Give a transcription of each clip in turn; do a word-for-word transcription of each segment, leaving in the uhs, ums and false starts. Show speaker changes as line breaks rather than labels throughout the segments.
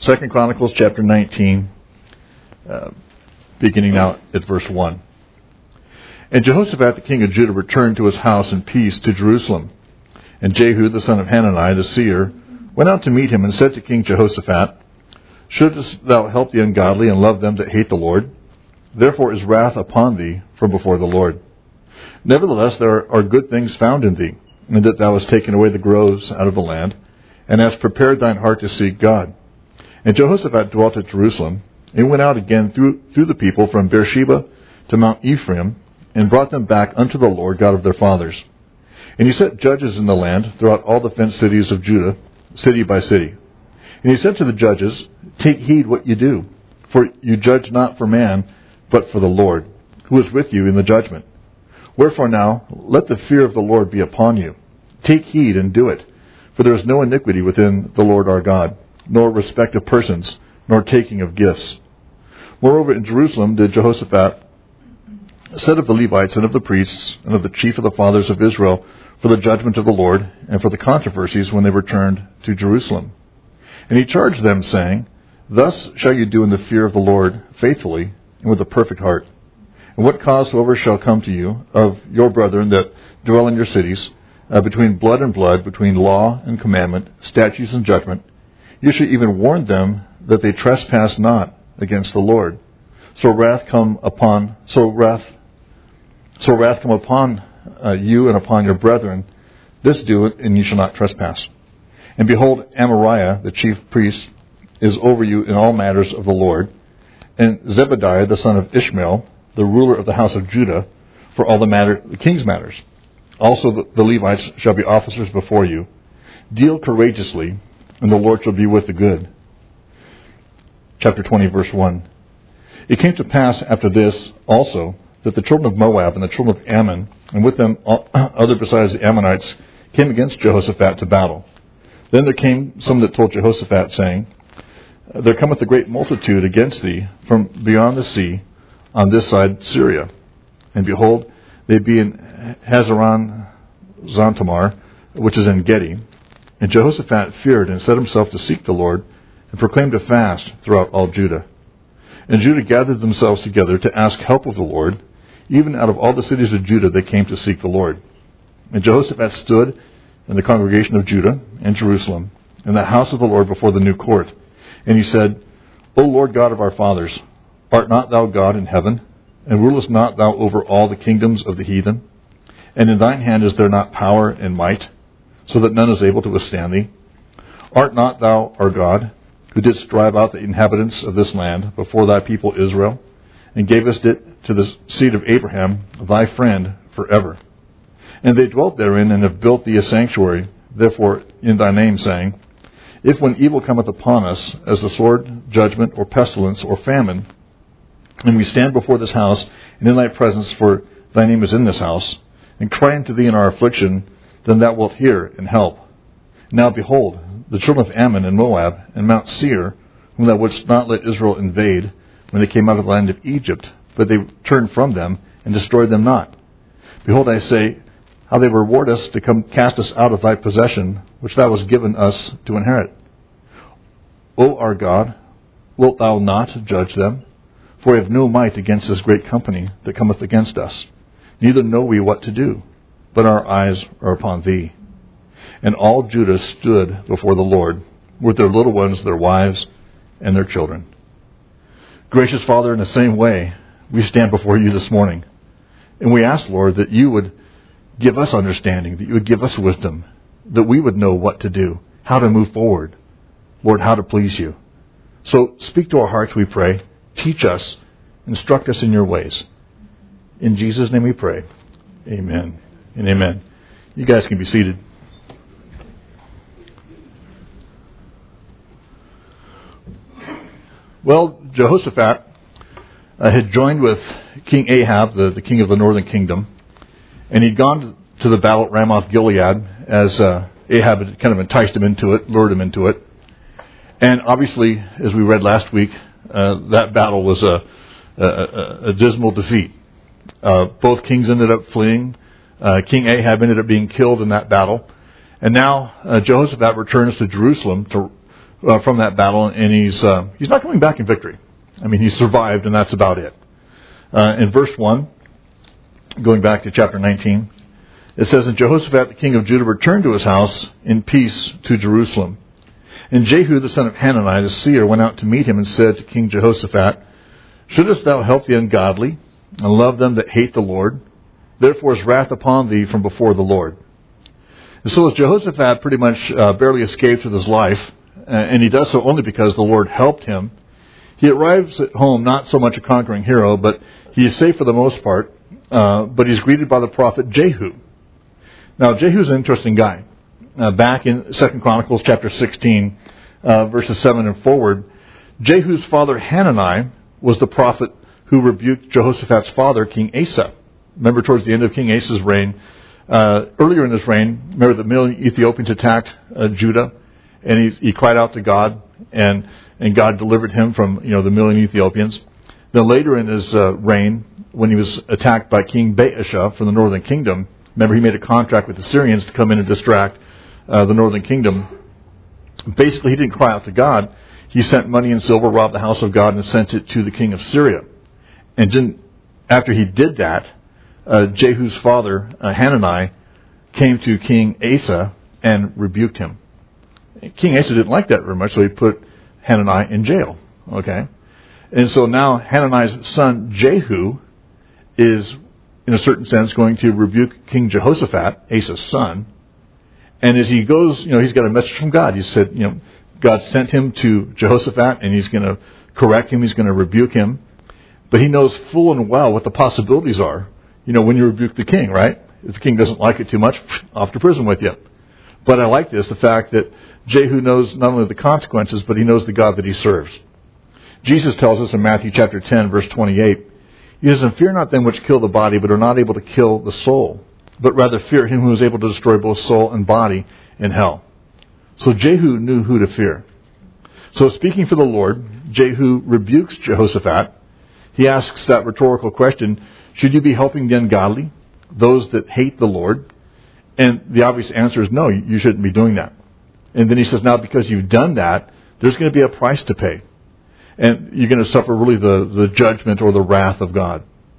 Second Chronicles chapter nineteen, uh, beginning now at verse one. And Jehoshaphat the king of Judah returned to his house in peace to Jerusalem. And Jehu the son of Hanani the seer went out to meet him and said to King Jehoshaphat, Shouldest thou help the ungodly and love them that hate the Lord? Therefore is wrath upon thee from before the Lord. Nevertheless there are good things found in thee, and that thou hast taken away the groves out of the land, and hast prepared thine heart to seek God. And Jehoshaphat dwelt at Jerusalem, and went out again through, through the people from Beersheba to Mount Ephraim, and brought them back unto the Lord God of their fathers. And he set judges in the land throughout all the fenced cities of Judah, city by city. And he said to the judges, Take heed what you do, for you judge not for man, but for the Lord, who is with you in the judgment. Wherefore now, let the fear of the Lord be upon you. Take heed and do it, for there is no iniquity within the Lord our God, nor respect of persons, nor taking of gifts. Moreover, in Jerusalem did Jehoshaphat set of the Levites and of the priests and of the chief of the fathers of Israel for the judgment of the Lord and for the controversies when they returned to Jerusalem. And he charged them, saying, Thus shall you do in the fear of the Lord faithfully and with a perfect heart. And what cause soever shall come to you of your brethren that dwell in your cities, uh, between blood and blood, between law and commandment, statutes and judgment, you should even warn them that they trespass not against the Lord. So wrath come upon, so wrath, so wrath come upon uh, you and upon your brethren. This do it, and you shall not trespass. And behold, Amariah, the chief priest, is over you in all matters of the Lord, and Zebediah, the son of Ishmael, the ruler of the house of Judah, for all the matter, the king's matters. Also the, the Levites shall be officers before you. Deal courageously, and the Lord shall be with the good. Chapter twenty, verse one. It came to pass after this also that the children of Moab and the children of Ammon, and with them all, other besides the Ammonites, came against Jehoshaphat to battle. Then there came some that told Jehoshaphat, saying, There cometh a great multitude against thee from beyond the sea on this side Syria. And behold, they be in Hazaron Zantamar, which is in Gedi. And Jehoshaphat feared and set himself to seek the Lord, and proclaimed a fast throughout all Judah. And Judah gathered themselves together to ask help of the Lord. Even out of all the cities of Judah they came to seek the Lord. And Jehoshaphat stood in the congregation of Judah and Jerusalem, in the house of the Lord before the new court. And he said, O Lord God of our fathers, art not thou God in heaven? And rulest not thou over all the kingdoms of the heathen? And in thine hand is there not power and might, so that none is able to withstand thee? Art not thou our God, who didst drive out the inhabitants of this land before thy people Israel, and gavest it to the seed of Abraham, thy friend, forever? And they dwelt therein, and have built thee a sanctuary, therefore in thy name, saying, If when evil cometh upon us, as the sword, judgment, or pestilence, or famine, and we stand before this house, and in thy presence, for thy name is in this house, and cry unto thee in our affliction, then thou wilt hear and help. Now behold, the children of Ammon and Moab, and Mount Seir, whom thou wouldst not let Israel invade, when they came out of the land of Egypt, but they turned from them, and destroyed them not. Behold, I say, how they reward us to come cast us out of thy possession, which thou hast given us to inherit. O our God, wilt thou not judge them? For we have no might against this great company that cometh against us. Neither know we what to do, but our eyes are upon thee. And all Judah stood before the Lord, with their little ones, their wives, and their children. Gracious Father, in the same way, we stand before you this morning. And we ask, Lord, that you would give us understanding, that you would give us wisdom, that we would know what to do, how to move forward, Lord, how to please you. So speak to our hearts, we pray. Teach us, instruct us in your ways. In Jesus' name we pray. Amen and amen. You guys can be seated. Well, Jehoshaphat uh, had joined with King Ahab, the, the king of the northern kingdom, and he'd gone to the battle at Ramoth Gilead as uh, Ahab had kind of enticed him into it, lured him into it. And obviously, as we read last week, uh, that battle was a, a, a, a dismal defeat. Uh, both kings ended up fleeing. Uh, King Ahab ended up being killed in that battle. And now uh, Jehoshaphat returns to Jerusalem to uh, from that battle, and he's uh, he's not coming back in victory. I mean, he's survived, and that's about it. Uh, in verse one, going back to chapter nineteen, it says, "And Jehoshaphat the king of Judah returned to his house in peace to Jerusalem. And Jehu the son of Hanani the seer went out to meet him and said to King Jehoshaphat, Shouldest thou help the ungodly and love them that hate the Lord? Therefore is wrath upon thee from before the Lord." And so as Jehoshaphat pretty much uh, barely escaped with his life, uh, and he does so only because the Lord helped him, he arrives at home not so much a conquering hero, but he is safe for the most part, uh, but he's greeted by the prophet Jehu. Now, Jehu's an interesting guy. Uh, back in Second Chronicles chapter sixteen, uh, verses seven and forward, Jehu's father Hanani was the prophet who rebuked Jehoshaphat's father, King Asa. Remember, towards the end of King Asa's reign, uh, earlier in his reign, remember the million Ethiopians attacked uh, Judah, and he, he cried out to God, and and God delivered him from you know the million Ethiopians. Then later in his uh, reign, when he was attacked by King Baasha from the northern kingdom, remember he made a contract with the Syrians to come in and distract Uh, the northern kingdom. Basically, he didn't cry out to God. He sent money and silver, robbed the house of God, and sent it to the king of Syria. And didn't, after he did that, uh, Jehu's father, uh, Hanani, came to King Asa and rebuked him. King Asa didn't like that very much, so he put Hanani in jail. Okay, and so now Hanani's son Jehu is, in a certain sense, going to rebuke King Jehoshaphat, Asa's son. And as he goes, you know, he's got a message from God. He said, you know, God sent him to Jehoshaphat, and he's going to correct him. He's going to rebuke him. But he knows full and well what the possibilities are. You know, when you rebuke the king, right? If the king doesn't like it too much, off to prison with you. But I like this, the fact that Jehu knows not only the consequences, but he knows the God that he serves. Jesus tells us in Matthew chapter ten, verse twenty-eight, he says, "And fear not them which kill the body, but are not able to kill the soul, but rather fear him who is able to destroy both soul and body in hell." So Jehu knew who to fear. So speaking for the Lord, Jehu rebukes Jehoshaphat. He asks that rhetorical question, should you be helping the ungodly, those that hate the Lord? And the obvious answer is no, you shouldn't be doing that. And then he says, now because you've done that, there's going to be a price to pay. And you're going to suffer really the, the judgment or the wrath of God.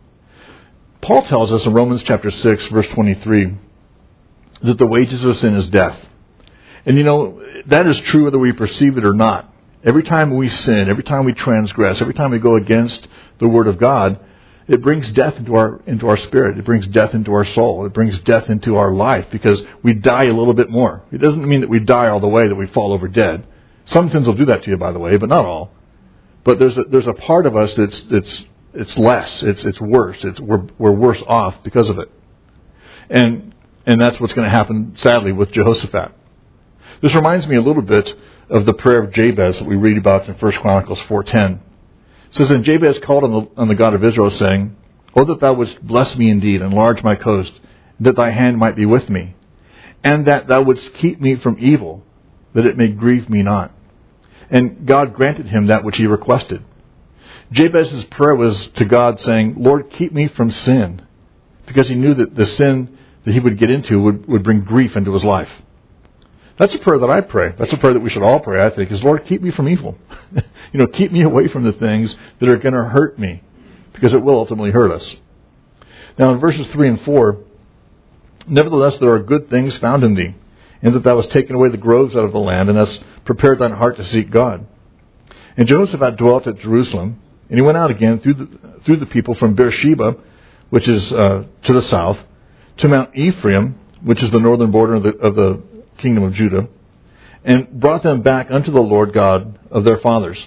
Paul tells us in Romans chapter six, verse twenty-three, that the wages of sin is death. And you know, that is true whether we perceive it or not. Every time we sin, every time we transgress, every time we go against the Word of God, it brings death into our into our spirit. It brings death into our soul. It brings death into our life because we die a little bit more. It doesn't mean that we die all the way, that we fall over dead. Some sins will do that to you, by the way, but not all. But there's a, there's a part of us that's that's It's less. It's it's worse. It's we're we're worse off because of it, and and that's what's going to happen sadly with Jehoshaphat. This reminds me a little bit of the prayer of Jabez that we read about in First Chronicles four ten. It says, "And Jabez called on the on the God of Israel, saying, Oh, that thou wouldst bless me indeed, enlarge my coast, that thy hand might be with me, and that thou wouldst keep me from evil, that it may grieve me not." And God granted him that which he requested. Jabez's prayer was to God saying, Lord, keep me from sin, because he knew that the sin that he would get into would, would bring grief into his life. That's a prayer that I pray. That's a prayer that we should all pray, I think, is, Lord, keep me from evil. you know, keep me away from the things that are going to hurt me, because it will ultimately hurt us. Now in verses three and four, "Nevertheless there are good things found in thee, in that thou hast taken away the groves out of the land, and hast prepared thine heart to seek God. And Jehoshaphat dwelt at Jerusalem, and he went out again through the, through the people from Beersheba, which is uh, to the south, to Mount Ephraim, which is the northern border of the, of the kingdom of Judah, and brought them back unto the Lord God of their fathers."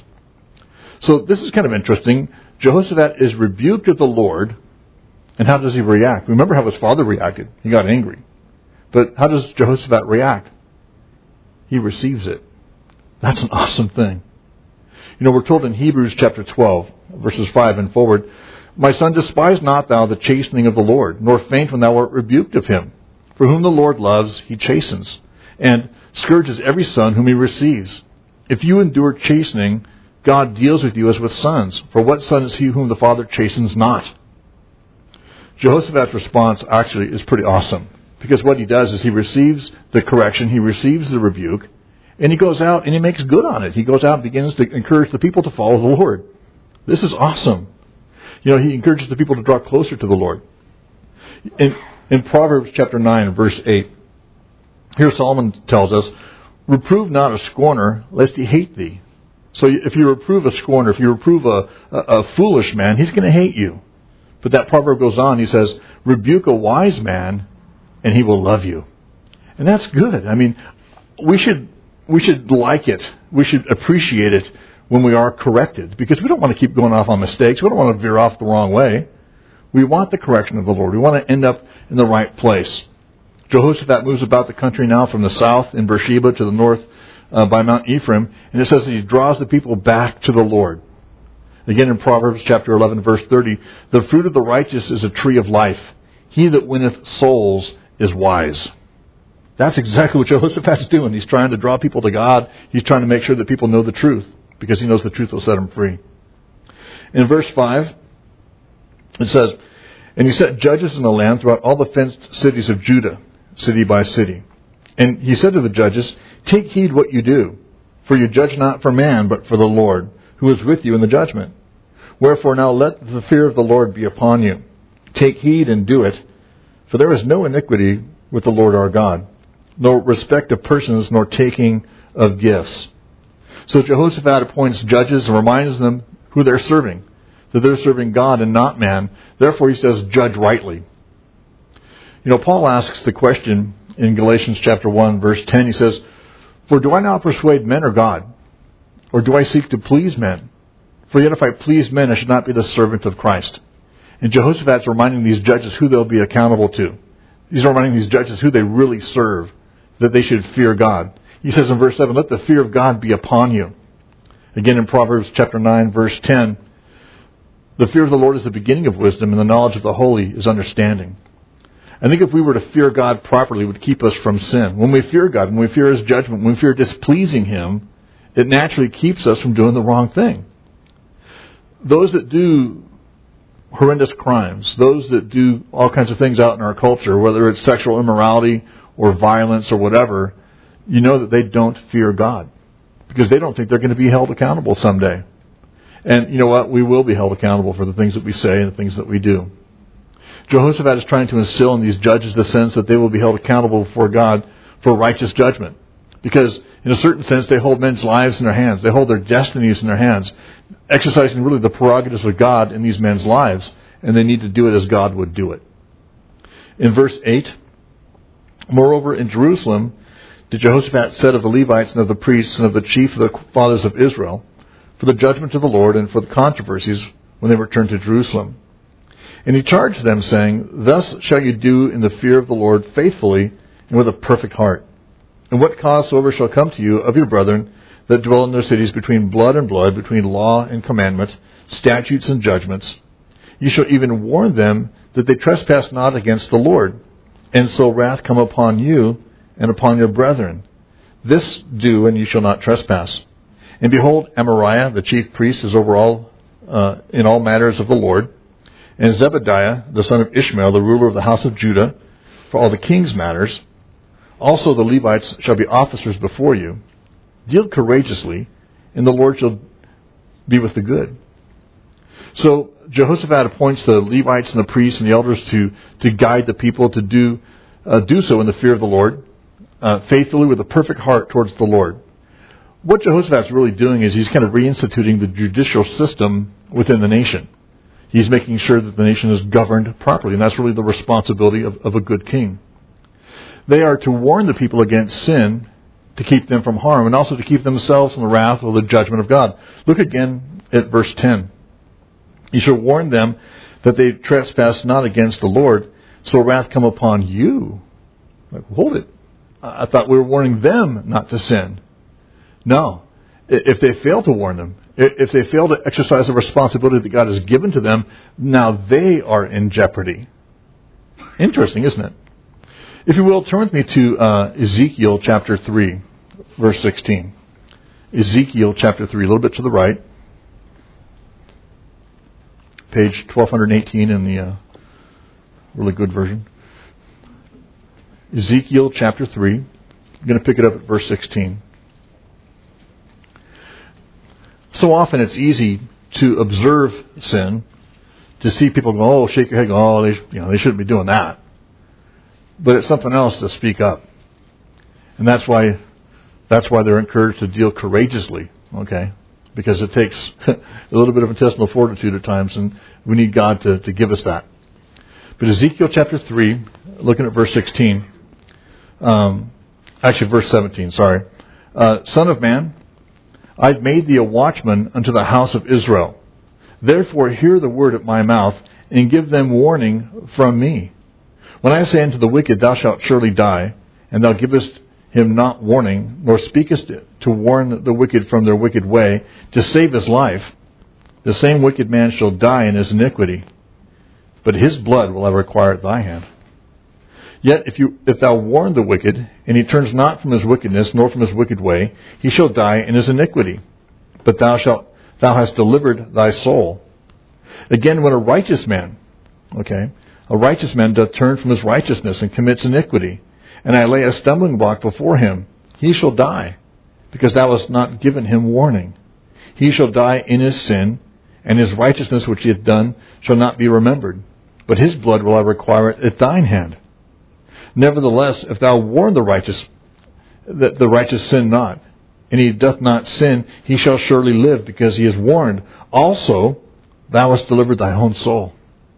So this is kind of interesting. Jehoshaphat is rebuked of the Lord, and how does he react? Remember how his father reacted. He got angry. But how does Jehoshaphat react? He receives it. That's an awesome thing. You know, we're told in Hebrews chapter twelve, verses five and forward, "My son, despise not thou the chastening of the Lord, nor faint when thou art rebuked of him. For whom the Lord loves, he chastens, and scourges every son whom he receives. If you endure chastening, God deals with you as with sons. For what son is he whom the Father chastens not?" Jehoshaphat's response actually is pretty awesome, because what he does is he receives the correction, he receives the rebuke, And he goes out and he makes good on it. He goes out and begins to encourage the people to follow the Lord. This is awesome. You know, he encourages the people to draw closer to the Lord. In, in Proverbs chapter nine, verse eight, here Solomon tells us, reprove not a scorner, lest he hate thee. So if you reprove a scorner, if you reprove a, a, a foolish man, he's going to hate you. But that proverb goes on, he says, rebuke a wise man, and he will love you. And that's good. I mean, we should we should like it. We should appreciate it when we are corrected, because we don't want to keep going off on mistakes. We don't want to veer off the wrong way. We want the correction of the Lord. We want to end up in the right place. Jehoshaphat moves about the country now from the south in Beersheba to the north uh, by Mount Ephraim, and it says that he draws the people back to the Lord. Again in Proverbs chapter eleven, verse thirty, the fruit of the righteous is a tree of life. He that winneth souls is wise. That's exactly what Jehoshaphat's doing. He's trying to draw people to God. He's trying to make sure that people know the truth, because he knows the truth will set them free. In verse five, it says, and he set judges in the land throughout all the fenced cities of Judah, city by city. And he said to the judges, take heed what you do, for you judge not for man, but for the Lord, who is with you in the judgment. Wherefore now let the fear of the Lord be upon you. Take heed and do it, for there is no iniquity with the Lord our God, no respect of persons, nor taking of gifts. So Jehoshaphat appoints judges and reminds them who they're serving, that they're serving God and not man. Therefore, he says, judge rightly. You know, Paul asks the question in Galatians chapter one, verse ten. He says, for do I now persuade men or God? Or do I seek to please men? For yet if I please men, I should not be the servant of Christ. And Jehoshaphat's reminding these judges who they'll be accountable to. He's reminding these judges who they really serve, that they should fear God. He says in verse seven, let the fear of God be upon you. Again in Proverbs chapter nine, verse ten, the fear of the Lord is the beginning of wisdom, and the knowledge of the holy is understanding. I think if we were to fear God properly, it would keep us from sin. When we fear God, when we fear His judgment, when we fear displeasing Him, it naturally keeps us from doing the wrong thing. Those that do horrendous crimes, those that do all kinds of things out in our culture, whether it's sexual immorality or violence or whatever, you know that they don't fear God, because they don't think they're going to be held accountable someday. And you know what? We will be held accountable for the things that we say and the things that we do. Jehoshaphat is trying to instill in these judges the sense that they will be held accountable before God for righteous judgment. Because in a certain sense, they hold men's lives in their hands. They hold their destinies in their hands, exercising really the prerogatives of God in these men's lives. And they need to do it as God would do it. In verse eight, moreover, in Jerusalem did Jehoshaphat set of the Levites and of the priests and of the chief of the fathers of Israel for the judgment of the Lord and for the controversies when they returned to Jerusalem. And he charged them, saying, thus shall you do in the fear of the Lord faithfully and with a perfect heart. And what cause soever shall come to you of your brethren that dwell in their cities between blood and blood, between law and commandment, statutes and judgments, you shall even warn them that they trespass not against the Lord, and so wrath come upon you and upon your brethren. This do, and you shall not trespass. And behold, Amariah, the chief priest, is over all uh, in all matters of the Lord, and Zebediah, the son of Ishmael, the ruler of the house of Judah, for all the king's matters. Also the Levites shall be officers before you. Deal courageously, and the Lord shall be with the good. So Jehoshaphat appoints the Levites and the priests and the elders to, to guide the people to do uh, do so in the fear of the Lord, uh, faithfully with a perfect heart towards the Lord. What Jehoshaphat's really doing is he's kind of reinstituting the judicial system within the nation. He's making sure that the nation is governed properly, and that's really the responsibility of, of a good king. They are to warn the people against sin, to keep them from harm, and also to keep themselves from the wrath or the judgment of God. Look again at verse ten. You shall warn them that they trespass not against the Lord, so wrath come upon you. Like, hold it. I thought we were warning them not to sin. No. If they fail to warn them, if they fail to exercise the responsibility that God has given to them, now they are in jeopardy. Interesting, isn't it? If you will, turn with me to uh, Ezekiel chapter three, verse sixteen. Ezekiel chapter three, a little bit to the right. Page twelve eighteen in the uh, really good version. Ezekiel chapter three. I'm going to pick it up at verse sixteen. so often it's easy to observe sin, to see people go, oh, shake your head, go, oh, they, you know, they shouldn't be doing that. But it's something else to speak up. And that's why that's why they're encouraged to deal courageously, okay? Because it takes a little bit of intestinal fortitude at times, and we need God to, to give us that. But Ezekiel chapter three, looking at verse sixteen, um, actually verse seventeen, sorry. Uh, Son of man, I've made thee a watchman unto the house of Israel. Therefore hear the word of my mouth, and give them warning from me. When I say unto the wicked, thou shalt surely die, and thou givest him not warning, nor speakest to warn the wicked from their wicked way, to save his life, the same wicked man shall die in his iniquity, but his blood will I require at thy hand. Yet if you if thou warn the wicked, and he turns not from his wickedness, nor from his wicked way, he shall die in his iniquity, but thou shalt thou hast delivered thy soul. Again, when a righteous man, okay, a righteous man doth turn from his righteousness and commits iniquity, and I lay a stumbling block before him, he shall die, because thou hast not given him warning. He shall die in his sin, and his righteousness which he hath done shall not be remembered, but his blood will I require at thine hand. Nevertheless, if thou warn the righteous, that the righteous sin not, and he doth not sin, he shall surely live, because he is warned. Also, thou hast delivered thy own soul.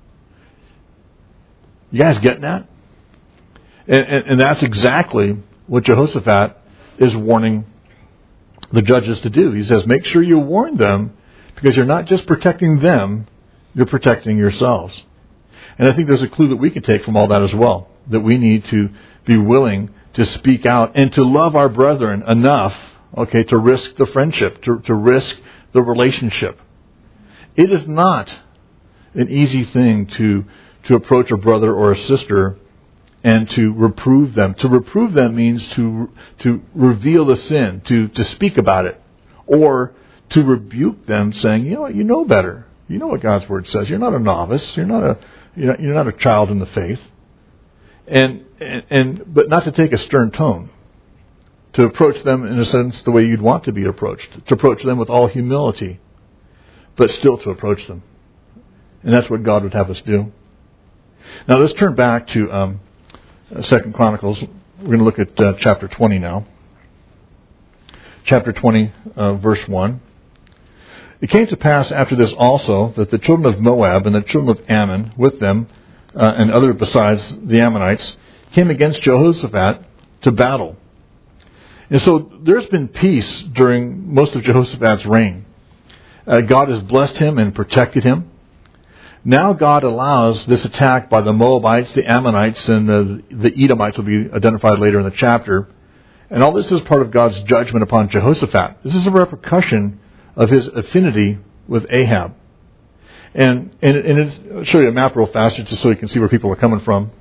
You guys getting that? And, and, and that's exactly what Jehoshaphat is warning the judges to do. He says, make sure you warn them, because you're not just protecting them, you're protecting yourselves. And I think there's a clue that we can take from all that as well, that we need to be willing to speak out and to love our brethren enough, okay, to risk the friendship, to, to risk the relationship. It is not an easy thing to, to approach a brother or a sister and to reprove them. To reprove them means to to reveal the sin, to, to speak about it, or to rebuke them, saying, you know what, you know better. You know what God's Word says. You're not a novice. You're not a you're not, you're not a child in the faith. And, and and but not to take a stern tone. To approach them in a sense the way you'd want to be approached. To approach them with all humility, but still to approach them. And that's what God would have us do. Now let's turn back to um, Second Chronicles. We're going to look at uh, chapter twenty now. Chapter twenty, uh, verse one. It came to pass after this also that the children of Moab and the children of Ammon with them, uh, and other besides the Ammonites, came against Jehoshaphat to battle. And so there's been peace during most of Jehoshaphat's reign. Uh, God has blessed him and protected him. Now God allows this attack by the Moabites, the Ammonites, and the, the Edomites will be identified later in the chapter. And all this is part of God's judgment upon Jehoshaphat. This is a repercussion of his affinity with Ahab. And, and, and it's, I'll show you a map real fast just so you can see where people are coming from.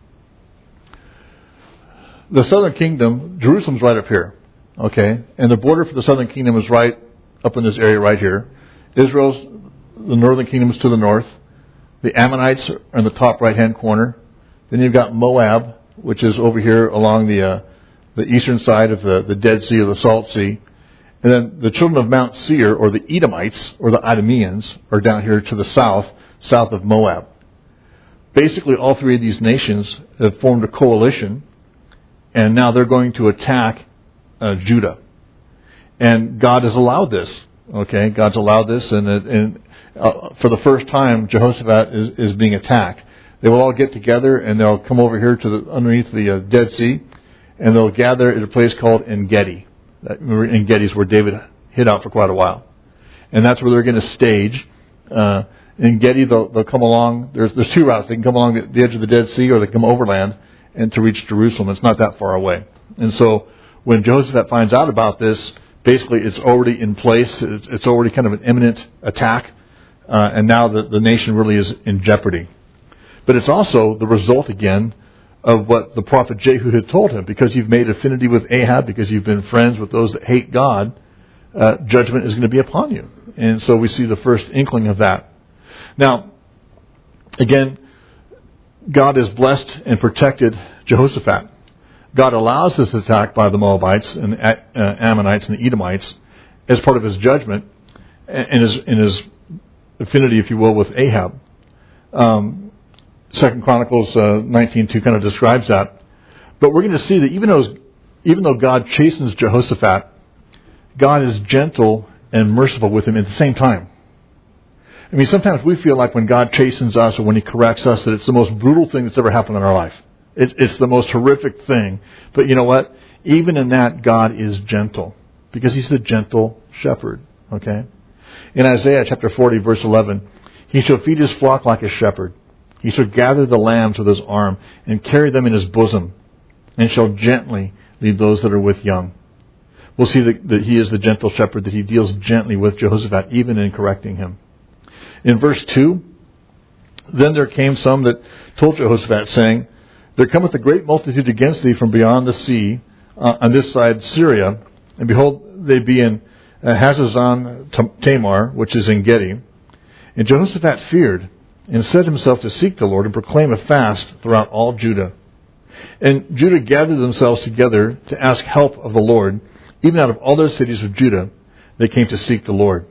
The southern kingdom, Jerusalem's right up here. Okay? And the border for the southern kingdom is right up in this area right here. Israel's, the northern kingdom is to the north. The Ammonites are in the top right-hand corner. Then you've got Moab, which is over here along the uh, the eastern side of the, the Dead Sea or the Salt Sea. And then the children of Mount Seir, or the Edomites, or the Idumeans, are down here to the south, south of Moab. Basically, all three of these nations have formed a coalition, and now they're going to attack uh, Judah. And God has allowed this. Okay, God's allowed this, and, and uh, for the first time, Jehoshaphat is, is being attacked. They will all get together, and they'll come over here to the, underneath the uh, Dead Sea, and they'll gather at a place called En-Gedi. En-Gedi is where David hid out for quite a while, and that's where they're going to stage. Uh, En-Gedi, they'll, they'll come along. There's there's two routes. They can come along the, the edge of the Dead Sea, or they can come overland and to reach Jerusalem. It's not that far away. And so, when Jehoshaphat finds out about this, basically, it's already in place. It's, it's already kind of an imminent attack. Uh, and now the, the nation really is in jeopardy. But it's also the result, again, of what the prophet Jehu had told him. Because you've made affinity with Ahab, because you've been friends with those that hate God, uh, judgment is going to be upon you. And so we see the first inkling of that. Now, again, God has blessed and protected Jehoshaphat. God allows this attack by the Moabites and uh, Ammonites and the Edomites as part of his judgment. and his, and his affinity, if you will, with Ahab. Um, Second Chronicles uh, nineteen two kind of describes that. But we're going to see that even though, even though God chastens Jehoshaphat, God is gentle and merciful with him at the same time. I mean, sometimes we feel like when God chastens us or when he corrects us that it's the most brutal thing that's ever happened in our life. It's, it's the most horrific thing. But you know what? Even in that, God is gentle because he's the gentle shepherd. Okay? In Isaiah chapter forty, verse eleven, he shall feed his flock like a shepherd. He shall gather the lambs with his arm and carry them in his bosom, and shall gently lead those that are with young. We'll see that, that he is the gentle shepherd, that he deals gently with Jehoshaphat, even in correcting him. In verse two, then there came some that told Jehoshaphat, saying, there cometh a great multitude against thee from beyond the sea, uh, on this side Syria, and behold, they be in uh, Hazazon Tamar, which is in Gedi. And Jehoshaphat feared, and set himself to seek the Lord, and proclaim a fast throughout all Judah. And Judah gathered themselves together to ask help of the Lord. Even out of all those cities of Judah, they came to seek the Lord.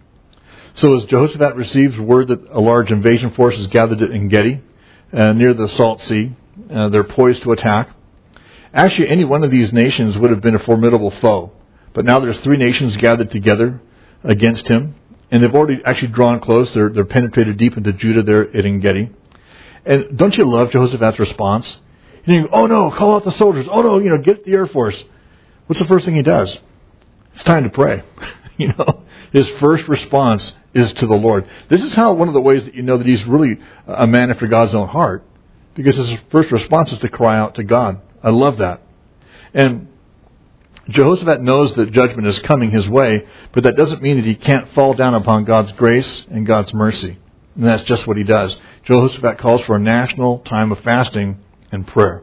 So as Jehoshaphat receives word that a large invasion force is gathered in Gedi, uh, near the Salt Sea, uh, they're poised to attack. Actually, any one of these nations would have been a formidable foe. But now there's three nations gathered together against him. And they've already actually drawn close. They're, they're penetrated deep into Judah there at En-Gedi. And don't you love Jehoshaphat's response? You know, oh no, call out the soldiers. Oh no, you know, get the Air Force. What's the first thing he does? It's time to pray. You know, his first response is to the Lord. This is how one of the ways that you know that he's really a man after God's own heart, because his first response is to cry out to God. I love that. And Jehoshaphat knows that judgment is coming his way, but that doesn't mean that he can't fall down upon God's grace and God's mercy. And that's just what he does. Jehoshaphat calls for a national time of fasting and prayer.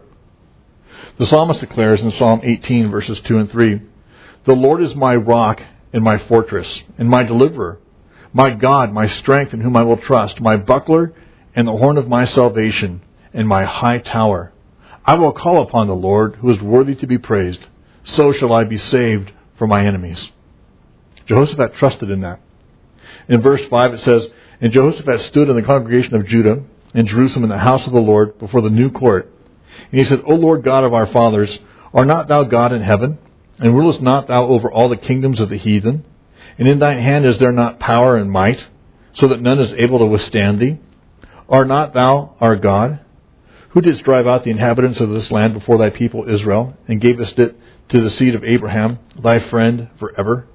The psalmist declares in Psalm eighteen, verses two and three, the Lord is my rock and my fortress and my deliverer, my God, my strength in whom I will trust, my buckler and the horn of my salvation and my high tower. I will call upon the Lord who is worthy to be praised. So shall I be saved from my enemies. Jehoshaphat trusted in that. In verse five it says, and Jehoshaphat stood in the congregation of Judah and Jerusalem in the house of the Lord before the new court. And he said, O Lord God of our fathers, art not thou God in heaven? And rulest not thou over all the kingdoms of the heathen? And in thine hand is there not power and might, so that none is able to withstand thee? Art not thou our God, who didst drive out the inhabitants of this land before thy people Israel, and gavest it to the seed of Abraham, thy friend, forever?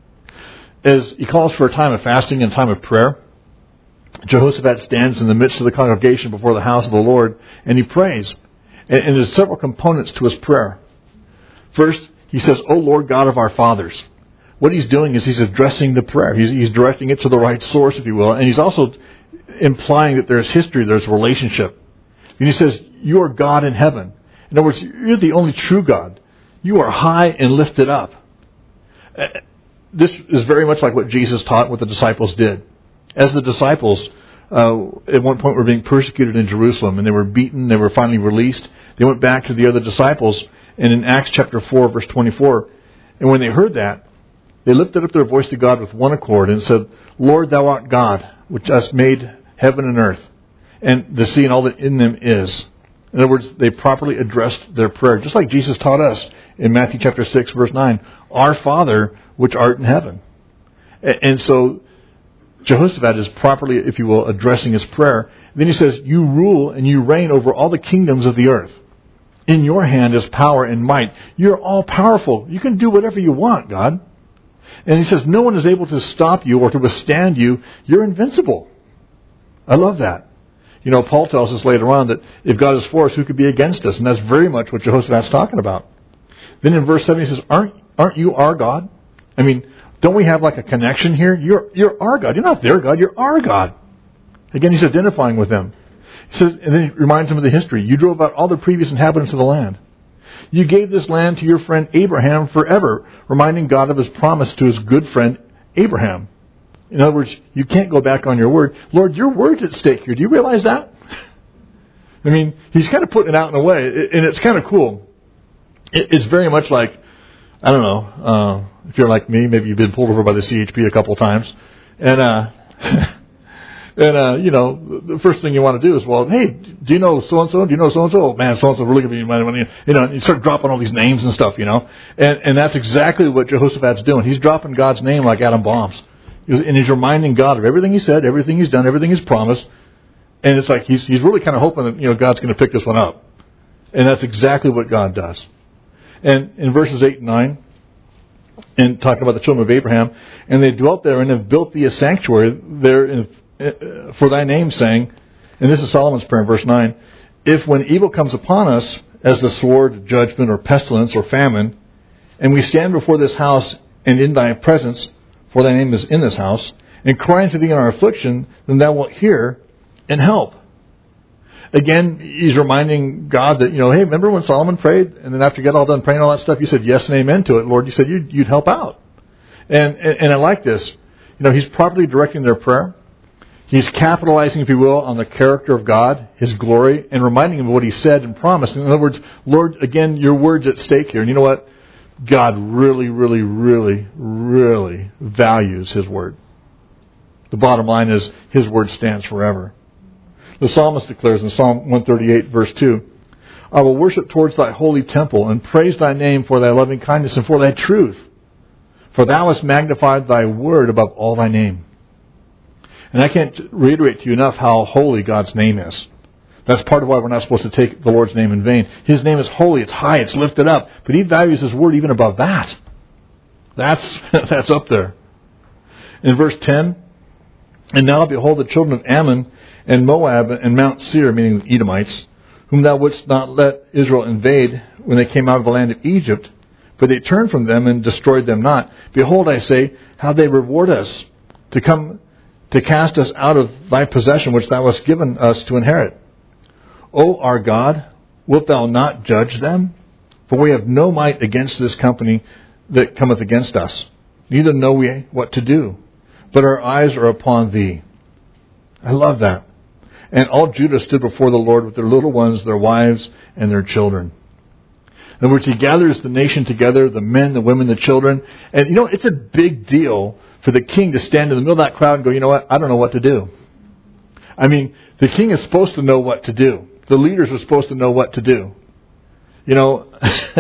As he calls for a time of fasting and a time of prayer, Jehoshaphat stands in the midst of the congregation before the house of the Lord, and he prays. And, and there's several components to his prayer. First, he says, O Lord God of our fathers. What he's doing is he's addressing the prayer. He's, he's directing it to the right source, if you will. And he's also implying that there's history, there's relationship. And he says, you are God in heaven. In other words, you're the only true God. You are high and lifted up. This is very much like what Jesus taught, what the disciples did. As the disciples, uh, at one point were being persecuted in Jerusalem, and they were beaten, they were finally released. They went back to the other disciples, and in Acts chapter four, verse twenty-four, and when they heard that, they lifted up their voice to God with one accord and said, Lord, thou art God, which hast made heaven and earth, and the sea and all that in them is. In other words, they properly addressed their prayer, just like Jesus taught us in Matthew chapter six, verse nine, Our Father, which art in heaven. And so Jehoshaphat is properly, if you will, addressing his prayer. Then he says, you rule and you reign over all the kingdoms of the earth. In your hand is power and might. You're all powerful. You can do whatever you want, God. And he says, no one is able to stop you or to withstand you. You're invincible. I love that. You know, Paul tells us later on that if God is for us, who could be against us? And that's very much what Jehoshaphat's talking about. Then in verse seven he says, aren't, aren't you our God? I mean, don't we have like a connection here? You're, you're our God. You're not their God. You're our God. Again, he's identifying with them. He says, and then he reminds them of the history. You drove out all the previous inhabitants of the land. You gave this land to your friend Abraham forever, reminding God of his promise to his good friend Abraham. In other words, you can't go back on your word. Lord, your word's at stake here. Do you realize that? I mean, he's kind of putting it out in a way, and it's kind of cool. It's very much like, I don't know, uh, if you're like me, maybe you've been pulled over by the C H P a couple of times, And, uh, and, uh, you know, the first thing you want to do is, well, hey, do you know so-and-so? Do you know so-and-so? Oh, man, so-and-so really going to be my money. You know, and you start dropping all these names and stuff, you know. And, and that's exactly what Jehoshaphat's doing. He's dropping God's name like atom bombs. And he's reminding God of everything he said, everything he's done, everything he's promised. And it's like he's he's really kind of hoping that, you know, God's going to pick this one up. And that's exactly what God does. And in verses eight and nine, and talking about the children of Abraham, and they dwelt there and have built thee a sanctuary there in, uh, for thy name, saying, and this is Solomon's prayer in verse nine, if when evil comes upon us, as the sword, judgment, or pestilence, or famine, and we stand before this house and in thy presence, for thy name is in this house, and cry unto thee in our affliction, then thou wilt hear and help. Again, he's reminding God that, you know, hey, remember when Solomon prayed? And then after you got all done praying all that stuff, you said yes and amen to it. Lord, you said you'd, you'd help out. And, and, and I like this. You know, he's properly directing their prayer. He's capitalizing, if you will, on the character of God, His glory, and reminding them of what He said and promised. In other words, Lord, again, your word's at stake here. And you know what? God really, really, really, really values His word. The bottom line is His word stands forever. The psalmist declares in Psalm one thirty-eight, verse two, I will worship towards thy holy temple and praise thy name for thy loving kindness and for thy truth. For thou hast magnified thy word above all thy name. And I can't reiterate to you enough how holy God's name is. That's part of why we're not supposed to take the Lord's name in vain. His name is holy, it's high, it's lifted up. But He values His word even above that. That's, that's up there. In verse ten, and now behold the children of Ammon and Moab and Mount Seir, meaning the Edomites, whom thou wouldst not let Israel invade when they came out of the land of Egypt, but they turned from them and destroyed them not. Behold, I say, how they reward us to come to cast us out of thy possession, which thou hast given us to inherit. O our God, wilt thou not judge them? For we have no might against this company that cometh against us. Neither know we what to do, but our eyes are upon thee. I love that. And all Judah stood before the Lord with their little ones, their wives, and their children. In other words, He gathers the nation together, the men, the women, the children. And, you know, it's a big deal for the king to stand in the middle of that crowd and go, you know what, I don't know what to do. I mean, the king is supposed to know what to do. The leaders are supposed to know what to do. You know,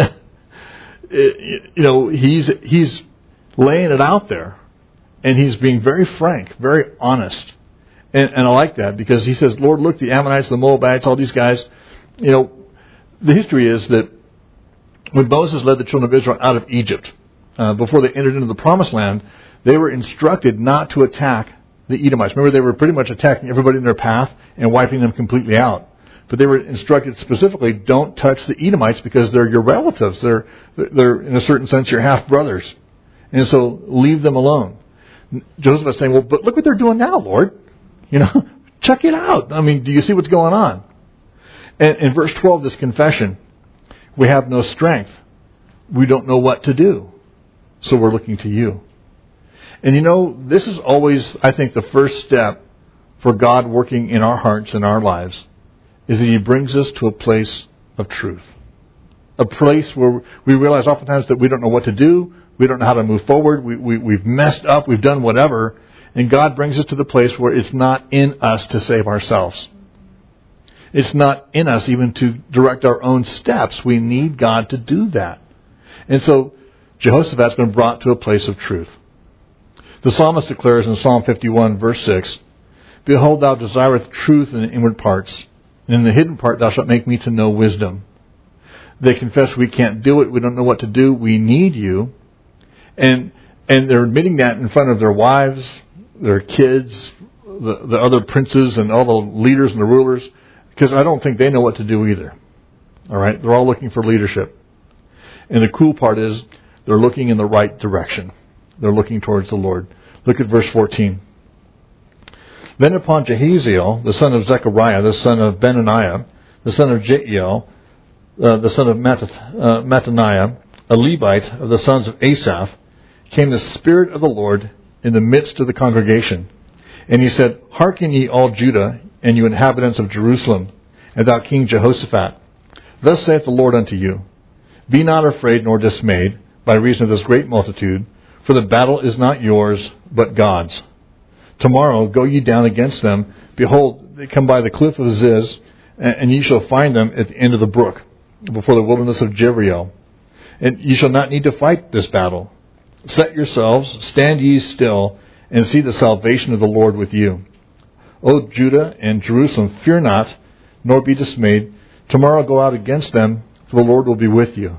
you know, he's he's laying it out there. And he's being very frank, very honest. And, and I like that because he says, Lord, look, the Ammonites, the Moabites, all these guys. You know, the history is that when Moses led the children of Israel out of Egypt, uh, before they entered into the promised land, they were instructed not to attack the Edomites. Remember, they were pretty much attacking everybody in their path and wiping them completely out. But they were instructed specifically, don't touch the Edomites because they're your relatives. They're, they're in a certain sense, your half-brothers. And so leave them alone. Joseph is saying, well, but look what they're doing now, Lord. You know, check it out. I mean, do you see what's going on? And in verse twelve, this confession, we have no strength. We don't know what to do. So we're looking to you. And you know, this is always, I think, the first step for God working in our hearts and our lives, is that He brings us to a place of truth. A place where we realize oftentimes that we don't know what to do. We don't know how to move forward. We, we, we've messed up. We've done whatever. And God brings us to the place where it's not in us to save ourselves. It's not in us even to direct our own steps. We need God to do that. And so Jehoshaphat's been brought to a place of truth. The psalmist declares in Psalm fifty-one, verse six, Behold, thou desireth truth in the inward parts, and in the hidden part thou shalt make me to know wisdom. They confess we can't do it. We don't know what to do. We need you. And and they're admitting that in front of their wives, their kids, the, the other princes and all the leaders and the rulers, because I don't think they know what to do either. All right? They're all looking for leadership. And the cool part is they're looking in the right direction. They're looking towards the Lord. Look at verse fourteen. Then upon Jehaziel, the son of Zechariah, the son of Benaniah, the son of Jeiel, uh, the son of Matt- uh, Mattaniah, a Levite of the sons of Asaph, came the Spirit of the Lord in the midst of the congregation. And he said, Hearken ye all Judah, and you inhabitants of Jerusalem, and thou King Jehoshaphat. Thus saith the Lord unto you, Be not afraid nor dismayed by reason of this great multitude, for the battle is not yours, but God's. Tomorrow go ye down against them. Behold, they come by the cliff of Ziz, and, and ye shall find them at the end of the brook, before the wilderness of Jezreel. And ye shall not need to fight this battle. Set yourselves, stand ye still, and see the salvation of the Lord with you. O Judah and Jerusalem, fear not, nor be dismayed. Tomorrow go out against them, for the Lord will be with you.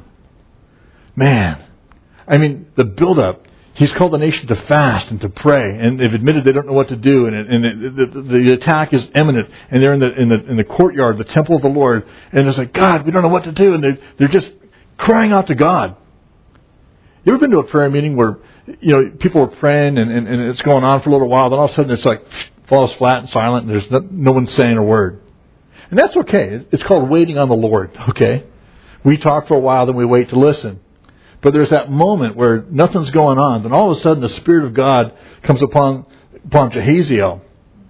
Man, I mean, the build-up. He's called the nation to fast and to pray, and they've admitted they don't know what to do, and, and it, the, the attack is imminent, and they're in the in the in the courtyard, the temple of the Lord, and it's like, God, we don't know what to do, and they're they're just crying out to God. You ever been to a prayer meeting where, you know, people are praying and, and, and it's going on for a little while, then all of a sudden it's like falls flat and silent, and there's no, no one saying a word, and that's okay. It's called waiting on the Lord. Okay, we talk for a while, then we wait to listen. But there's that moment where nothing's going on. Then all of a sudden the Spirit of God comes upon upon Jehaziel.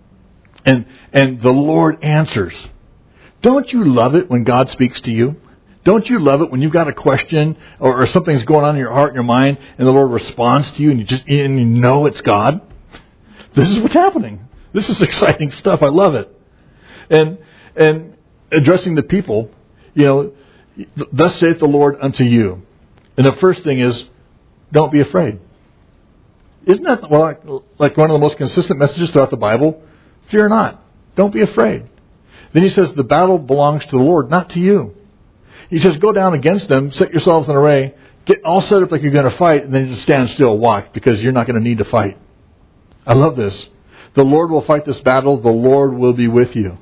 And and the Lord answers. Don't you love it when God speaks to you? Don't you love it when you've got a question or, or something's going on in your heart and your mind and the Lord responds to you and you just and you know it's God? This is what's happening. This is exciting stuff. I love it. And and addressing the people, you know, thus saith the Lord unto you. And the first thing is, don't be afraid. Isn't that well, like, like one of the most consistent messages throughout the Bible? Fear not. Don't be afraid. Then he says, the battle belongs to the Lord, not to you. He says, go down against them, set yourselves in array, get all set up like you're going to fight, and then just stand still, watch, because you're not going to need to fight. I love this. The Lord will fight this battle. The Lord will be with you.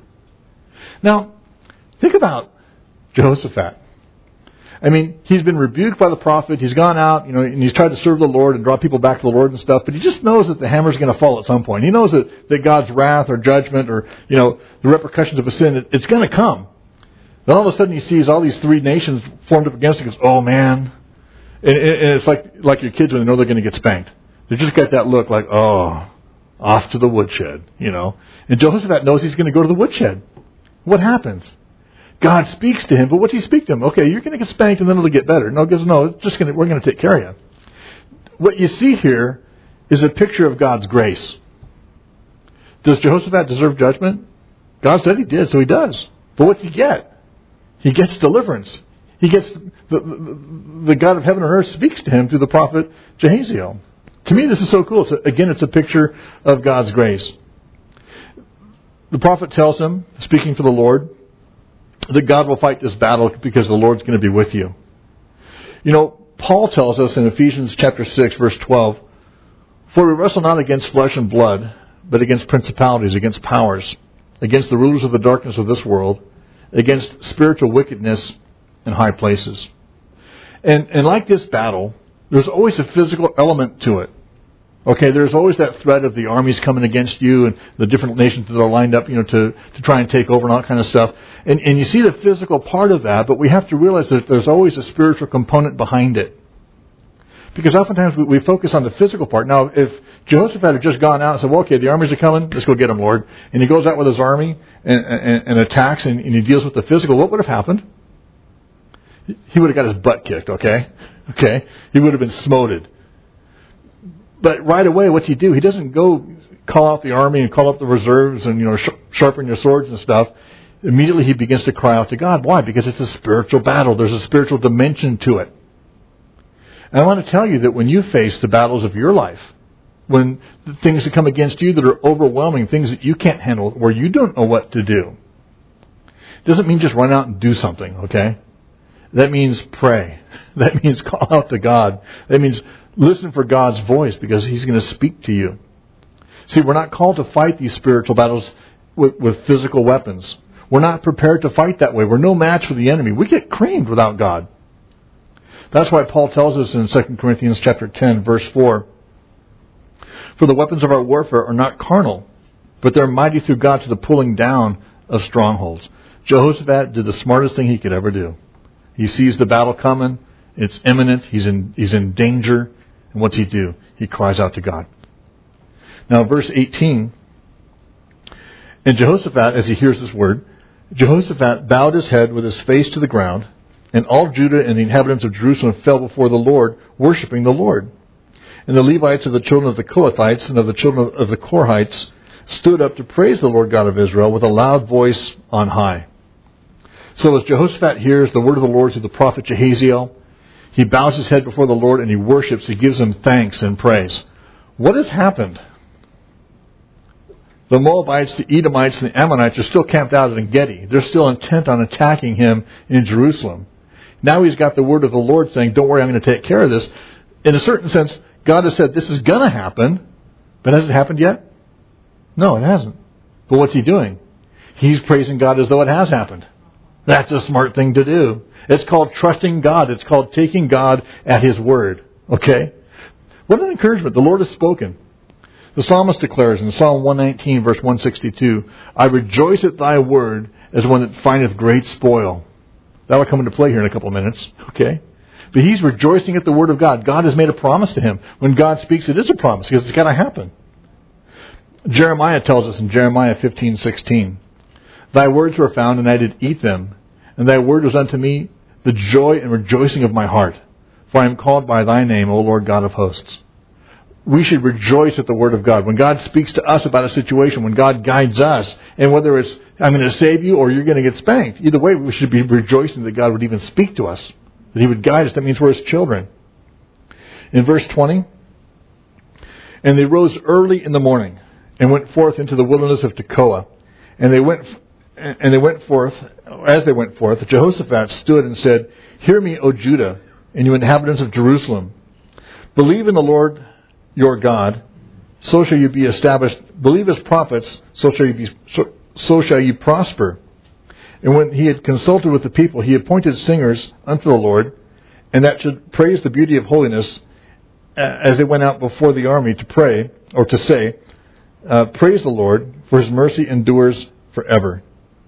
Now, think about Jehoshaphat. I mean, he's been rebuked by the prophet. He's gone out, you know, and he's tried to serve the Lord and draw people back to the Lord and stuff. But he just knows that the hammer's going to fall at some point. He knows that, that God's wrath or judgment or, you know, the repercussions of a sin, it, it's going to come. Then all of a sudden he sees all these three nations formed up against him. He goes, oh, man. And, and it's like like your kids when they know they're going to get spanked. They just got that look like, oh, off to the woodshed, you know. And Jehoshaphat knows he's going to go to the woodshed. What happens? God speaks to him, but what's he speak to him? Okay, you're going to get spanked and then it'll get better. No, because no, it's just going to, we're going to take care of you. What you see here is a picture of God's grace. Does Jehoshaphat deserve judgment? God said he did, so he does. But what's he get? He gets deliverance. He gets the, the, the God of heaven and earth speaks to him through the prophet Jehaziel. To me, this is so cool. It's a, again, it's a picture of God's grace. The prophet tells him, speaking for the Lord, that God will fight this battle because the Lord's going to be with you. You know, Paul tells us in Ephesians chapter six, verse twelve, for we wrestle not against flesh and blood, but against principalities, against powers, against the rulers of the darkness of this world, against spiritual wickedness in high places. And, and like this battle, there's always a physical element to it. Okay, there's always that threat of the armies coming against you and the different nations that are lined up, you know, to, to try and take over and all that kind of stuff. And, and you see the physical part of that, but we have to realize that there's always a spiritual component behind it. Because oftentimes we, we focus on the physical part. Now, if Jehoshaphat had just gone out and said, well, okay, the armies are coming, let's go get them, Lord. And he goes out with his army and, and, and attacks and, and he deals with the physical, what would have happened? He would have got his butt kicked, okay? Okay? He would have been smoted. But right away, what's he do? He doesn't go call out the army and call up the reserves and, you know, sh- sharpen your swords and stuff. Immediately he begins to cry out to God. Why? Because it's a spiritual battle. There's a spiritual dimension to it. And I want to tell you that when you face the battles of your life, when the things that come against you that are overwhelming, things that you can't handle, where you don't know what to do, it doesn't mean just run out and do something, okay? That means pray. That means call out to God. That means listen for God's voice because He's going to speak to you. See, we're not called to fight these spiritual battles with, with physical weapons. We're not prepared to fight that way. We're no match for the enemy. We get creamed without God. That's why Paul tells us in Second Corinthians chapter ten, verse four, for the weapons of our warfare are not carnal, but they're mighty through God to the pulling down of strongholds. Jehoshaphat did the smartest thing he could ever do. He sees the battle coming. It's imminent. He's in, he's in danger. And what's he do? He cries out to God. Now, verse eighteen, and Jehoshaphat, as he hears this word, Jehoshaphat bowed his head with his face to the ground, and all Judah and the inhabitants of Jerusalem fell before the Lord, worshiping the Lord. And the Levites of the children of the Kohathites and of the children of the Korhites stood up to praise the Lord God of Israel with a loud voice on high. So as Jehoshaphat hears the word of the Lord through the prophet Jehaziel, he bows his head before the Lord and he worships. He gives him thanks and praise. What has happened? The Moabites, the Edomites, and the Ammonites are still camped out at En-Gedi. They're still intent on attacking him in Jerusalem. Now he's got the word of the Lord saying, don't worry, I'm going to take care of this. In a certain sense, God has said this is going to happen, but has it happened yet? No, it hasn't. But what's he doing? He's praising God as though it has happened. That's a smart thing to do. It's called trusting God. It's called taking God at his word. Okay? What an encouragement. The Lord has spoken. The psalmist declares in Psalm one nineteen, verse one sixty-two, I rejoice at thy word as one that findeth great spoil. That'll come into play here in a couple of minutes. Okay? But he's rejoicing at the word of God. God has made a promise to him. When God speaks, it is a promise because it's got to happen. Jeremiah tells us in Jeremiah fifteen sixteen, thy words were found, and I did eat them, and thy word was unto me the joy and rejoicing of my heart. For I am called by thy name, O Lord God of hosts. We should rejoice at the word of God. When God speaks to us about a situation, when God guides us, and whether it's, I'm going to save you or you're going to get spanked, either way, we should be rejoicing that God would even speak to us, that he would guide us. That means we're his children. In verse twenty, and they rose early in the morning and went forth into the wilderness of Tekoa. And they went, and they went forth, as they went forth, Jehoshaphat stood and said, hear me, O Judah, and you inhabitants of Jerusalem. Believe in the Lord your God, so shall you be established. Believe his prophets, so shall you be, so, so shall you prosper. And when he had consulted with the people, he appointed singers unto the Lord, and that should praise the beauty of holiness, as they went out before the army to pray, or to say, uh, praise the Lord, for his mercy endures forever.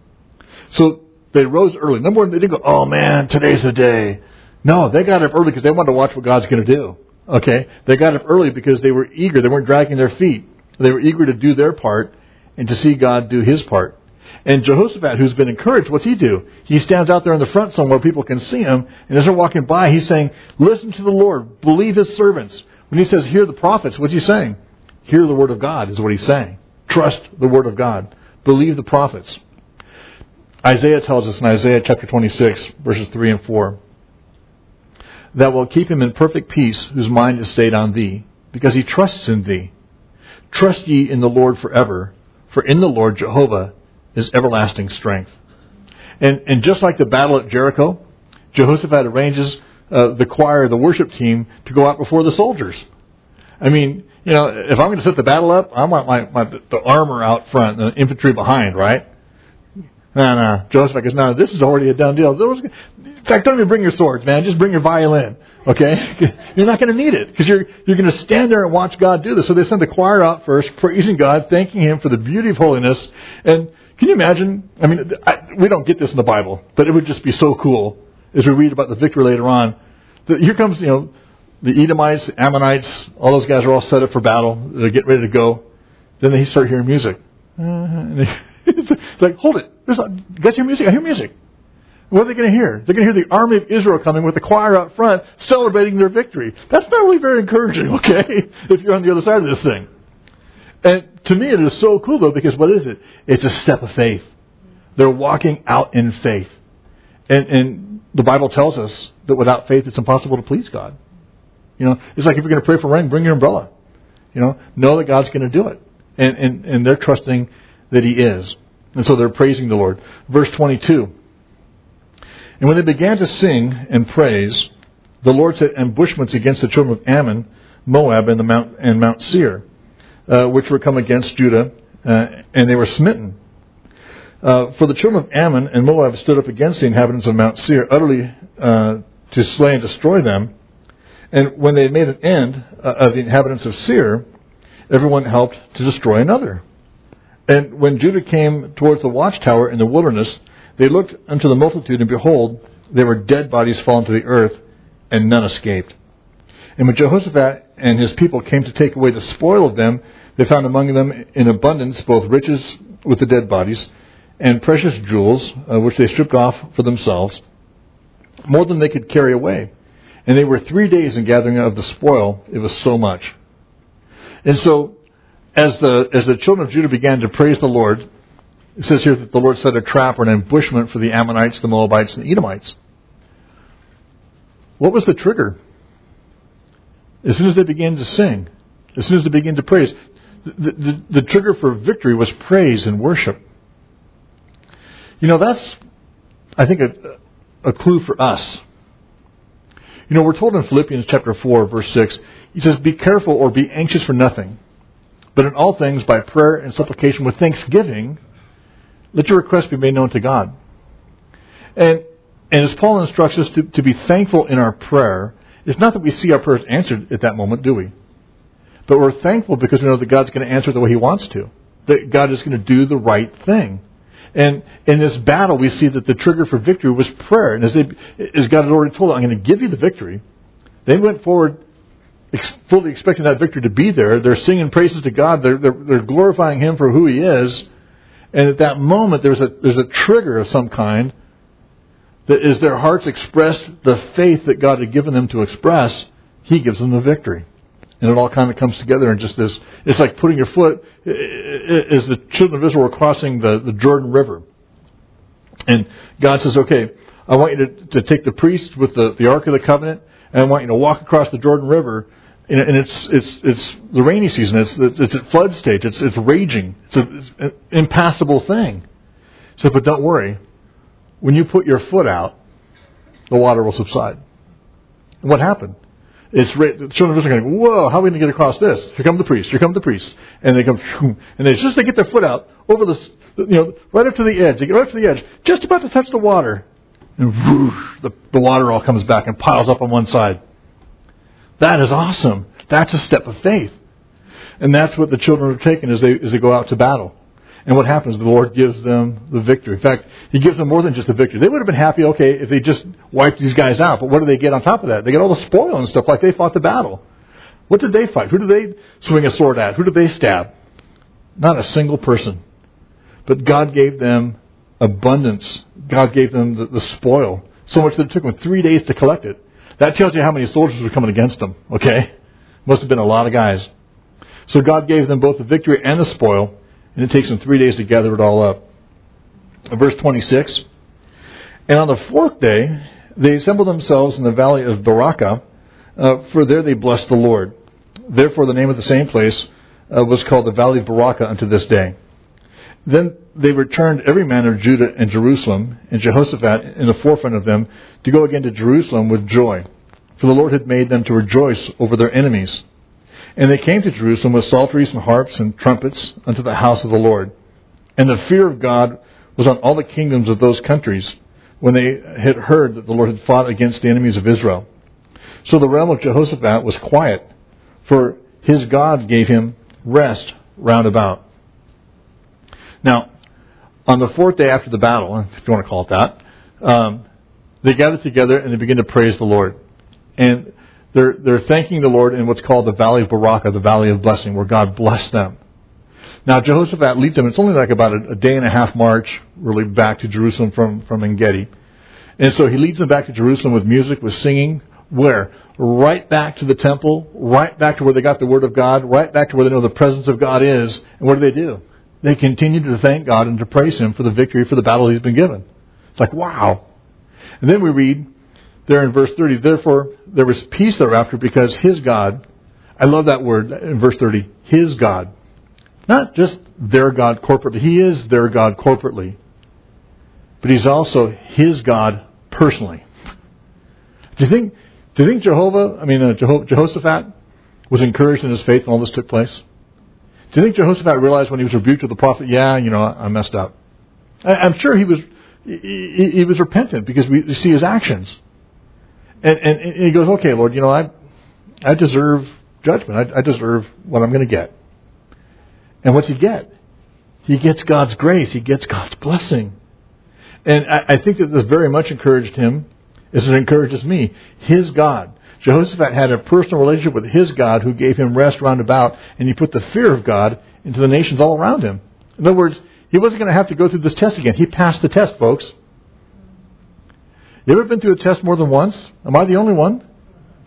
So they rose early. Number one, they didn't go, oh man, today's the day. No, they got up early because they wanted to watch what God's going to do. Okay? They got up early because they were eager. They weren't dragging their feet. They were eager to do their part and to see God do his part. And Jehoshaphat, who's been encouraged, what's he do? He stands out there in the front somewhere people can see him, and as they're walking by, he's saying, listen to the Lord, believe his servants. When he says, hear the prophets, what's he saying? Hear the word of God is what he's saying. Trust the word of God. Believe the prophets. Isaiah tells us in Isaiah chapter twenty-six, verses three and four, that will keep him in perfect peace whose mind is stayed on thee, because he trusts in thee. Trust ye in the Lord forever, for in the Lord Jehovah is everlasting strength. And and just like the battle at Jericho, Jehoshaphat arranges uh, the choir, the worship team, to go out before the soldiers. I mean, you know, if I'm going to set the battle up, I want my, my the armor out front and the infantry behind, right? No, no. Jehoshaphat goes, no, this is already a done deal. Those, in fact, don't even bring your swords, man. Just bring your violin, okay? You're not going to need it because you're you're going to stand there and watch God do this. So they send the choir out first, praising God, thanking him for the beauty of holiness. And can you imagine? I mean, I, we don't get this in the Bible, but it would just be so cool as we read about the victory later on. That here comes, you know, the Edomites, the Ammonites, all those guys are all set up for battle. They're getting ready to go. Then they start hearing music. Uh, and they, it's like, hold it. There's, you guys hear music? I hear music. What are they going to hear? They're going to hear the army of Israel coming with the choir out front celebrating their victory. That's not really very encouraging, okay, if you're on the other side of this thing. And to me it is so cool, though, because what is it? It's a step of faith. They're walking out in faith. And, and the Bible tells us that without faith it's impossible to please God. You know, it's like if you're going to pray for rain, bring your umbrella. You know, know that God's going to do it. And, and, and they're trusting that he is. And so they're praising the Lord. Verse twenty-two. And when they began to sing and praise, the Lord set ambushments against the children of Ammon, Moab, and the Mount and Mount Seir, uh, which were come against Judah, uh, and they were smitten. Uh, for the children of Ammon and Moab stood up against the inhabitants of Mount Seir, utterly uh, to slay and destroy them. And when they had made an end uh, of the inhabitants of Seir, everyone helped to destroy another. And when Judah came towards the watchtower in the wilderness, they looked unto the multitude, and behold, there were dead bodies fallen to the earth, and none escaped. And when Jehoshaphat and his people came to take away the spoil of them, they found among them in abundance both riches with the dead bodies, and precious jewels, uh, which they stripped off for themselves, more than they could carry away. And they were three days in gathering of the spoil. It was so much. And so, as the as the children of Judah began to praise the Lord, it says here that the Lord set a trap or an ambushment for the Ammonites, the Moabites, and the Edomites. What was the trigger? As soon as they began to sing, as soon as they began to praise, the, the, the trigger for victory was praise and worship. You know, that's, I think, a, a clue for us. You know, we're told in Philippians chapter four, verse six, he says, "Be careful or be anxious for nothing, but in all things by prayer and supplication with thanksgiving, let your requests be made known to God." And and as Paul instructs us to, to be thankful in our prayer, it's not that we see our prayers answered at that moment, do we? But we're thankful because we know that God's going to answer the way He wants to. That God is going to do the right thing. And in this battle, we see that the trigger for victory was prayer. And as, they, as God had already told them, "I'm going to give you the victory," they went forward ex- fully expecting that victory to be there. They're singing praises to God. They're, they're, they're glorifying Him for who He is. And at that moment, there's a, there's a trigger of some kind that as their hearts expressed the faith that God had given them to express, He gives them the victory. And it all kind of comes together in just this. It's like putting your foot, as the children of Israel were crossing the, the Jordan River. And God says, "Okay, I want you to, to take the priest with the, the Ark of the Covenant, and I want you to walk across the Jordan River." And, and it's it's it's the rainy season. It's it's, it's at flood stage. It's it's raging. It's, a, it's an impassable thing. So, but don't worry. When you put your foot out, the water will subside. And what happened? It's the children of Israel are going, "Whoa, how are we going to get across this? Here come the priests. Here come the priests." And they come, and as just they get their foot out over the, you know, right up to the edge. They get right up to the edge, just about to touch the water, and whoosh, the, the water all comes back and piles up on one side. That is awesome. That's a step of faith, and that's what the children are taking as they as they go out to battle. And what happens? The Lord gives them the victory. In fact, He gives them more than just the victory. They would have been happy, okay, if they just wiped these guys out. But what do they get on top of that? They get all the spoil and stuff like they fought the battle. What did they fight? Who did they swing a sword at? Who did they stab? Not a single person. But God gave them abundance. God gave them the, the spoil. So much that it took them three days to collect it. That tells you how many soldiers were coming against them, okay? Must have been a lot of guys. So God gave them both the victory and the spoil. And it takes them three days to gather it all up. Verse twenty-six. "And on the fourth day, they assembled themselves in the valley of Barakah, uh, for there they blessed the Lord. Therefore the name of the same place uh, was called the valley of Barakah unto this day. Then they returned every man of Judah and Jerusalem, and Jehoshaphat in the forefront of them, to go again to Jerusalem with joy. For the Lord had made them to rejoice over their enemies. And they came to Jerusalem with psalteries and harps and trumpets unto the house of the Lord. And the fear of God was on all the kingdoms of those countries, when they had heard that the Lord had fought against the enemies of Israel. So the realm of Jehoshaphat was quiet, for his God gave him rest round about." Now, on the fourth day after the battle, if you want to call it that, um, they gathered together and they began to praise the Lord. And They're, they're thanking the Lord in what's called the Valley of Barakah, the Valley of Blessing, where God blessed them. Now, Jehoshaphat leads them. It's only like about a, a day and a half march, really, back to Jerusalem from, from En-Gedi. And so he leads them back to Jerusalem with music, with singing. Where? Right back to the temple, right back to where they got the Word of God, right back to where they know the presence of God is. And what do they do? They continue to thank God and to praise Him for the victory, for the battle He's been given. It's like, wow. And then we read there in verse thirty, "Therefore there was peace thereafter, because His God," I love that word in verse thirty, His God. Not just their God corporately. He is their God corporately. But He's also His God personally. Do you think, do you think Jehovah, I mean uh, Jeho- Jehoshaphat was encouraged in his faith when all this took place? Do you think Jehoshaphat realized when he was rebuked of the prophet, yeah, you know, I messed up? I, I'm sure he was he, he was repentant, because we see his actions. And, and, and he goes, okay, Lord, you know, I I deserve judgment. I, I deserve what I'm going to get. And what's he get? He gets God's grace. He gets God's blessing. And I, I think that this very much encouraged him, as it encourages me. His God. Jehoshaphat had a personal relationship with his God, who gave him rest round about, and he put the fear of God into the nations all around him. In other words, he wasn't going to have to go through this test again. He passed the test, folks. You ever been through a test more than once? Am I the only one?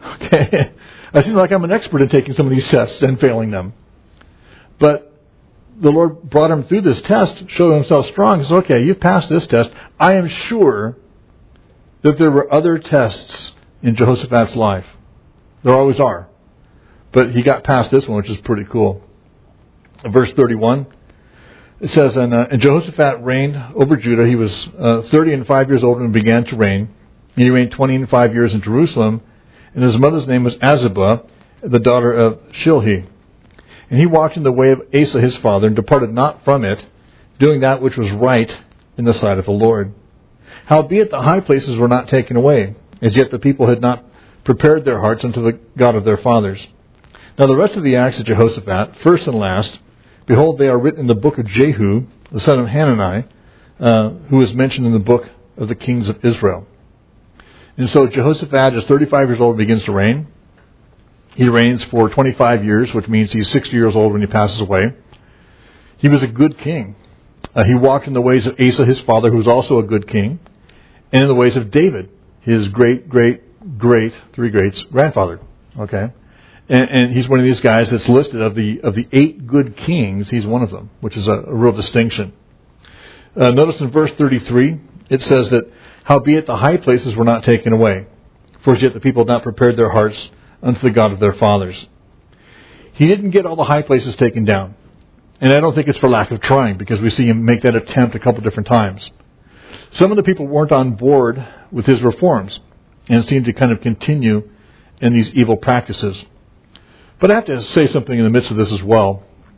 Okay, I seem like I'm an expert in taking some of these tests and failing them. But the Lord brought him through this test, showed himself strong. He said, okay, you've passed this test. I am sure that there were other tests in Jehoshaphat's life. There always are. But he got past this one, which is pretty cool. In verse thirty-one, it says, and, uh, and Jehoshaphat reigned over Judah. He was uh, thirty and five years old and began to reign. And he reigned twenty and five years in Jerusalem. And his mother's name was Azubah, the daughter of Shilhi. And he walked in the way of Asa his father, and departed not from it, doing that which was right in the sight of the Lord. Howbeit the high places were not taken away, as yet the people had not prepared their hearts unto the God of their fathers. Now the rest of the acts of Jehoshaphat, first and last, behold, they are written in the book of Jehu, the son of Hanani, uh, who is mentioned in the book of the kings of Israel. And so Jehoshaphat is thirty-five years old and begins to reign. He reigns for twenty-five years, which means he's sixty years old when he passes away. He was a good king. Uh, he walked in the ways of Asa, his father, who was also a good king, and in the ways of David, his great, great, great, three greats, grandfather. Okay, and, and he's one of these guys that's listed of the of the eight good kings. He's one of them, which is a, a real distinction. Uh, notice in verse thirty-three, it says that, howbeit the high places were not taken away, for as yet the people had not prepared their hearts unto the God of their fathers. He didn't get all the high places taken down. And I don't think it's for lack of trying, because we see him make that attempt a couple different times. Some of the people weren't on board with his reforms and seemed to kind of continue in these evil practices. But I have to say something in the midst of this as well.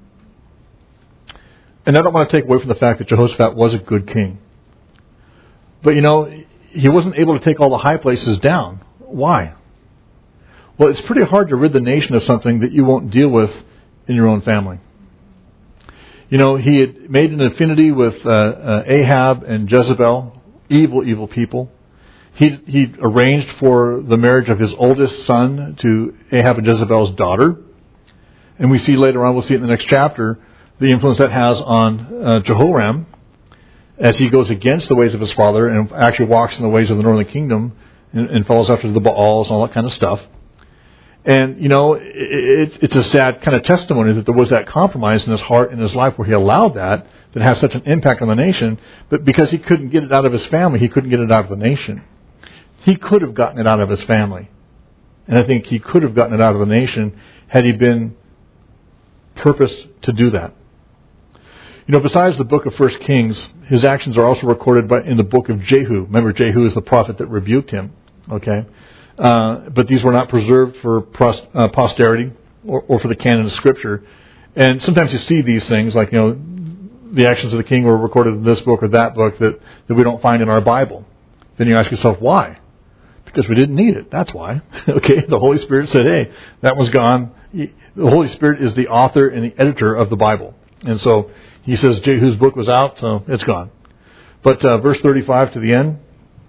And I don't want to take away from the fact that Jehoshaphat was a good king. But you know, he wasn't able to take all the high places down. Why? Well, it's pretty hard to rid the nation of something that you won't deal with in your own family. You know, he had made an affinity with uh, uh, Ahab and Jezebel, evil, evil people. He he arranged for the marriage of his oldest son to Ahab and Jezebel's daughter. And we see later on, we'll see it in the next chapter, the influence that has on uh, Jehoram as he goes against the ways of his father and actually walks in the ways of the northern kingdom and, and follows after the Baals and all that kind of stuff. And, you know, it's it's a sad kind of testimony that there was that compromise in his heart and his life where he allowed that, that has such an impact on the nation. But because he couldn't get it out of his family, he couldn't get it out of the nation. He could have gotten it out of his family. And I think he could have gotten it out of the nation had he been purposed to do that. You know, besides the book of First Kings, his actions are also recorded by, in the book of Jehu. Remember, Jehu is the prophet that rebuked him. Okay? Uh, but these were not preserved for pros, uh, posterity or, or for the canon of Scripture. And sometimes you see these things, like, you know, the actions of the king were recorded in this book or that book that, that we don't find in our Bible. Then you ask yourself, why? Because we didn't need it. That's why. Okay? The Holy Spirit said, hey, that was gone. The Holy Spirit is the author and the editor of the Bible. And so he says Jehu's book was out, so it's gone. But uh, verse thirty-five to the end.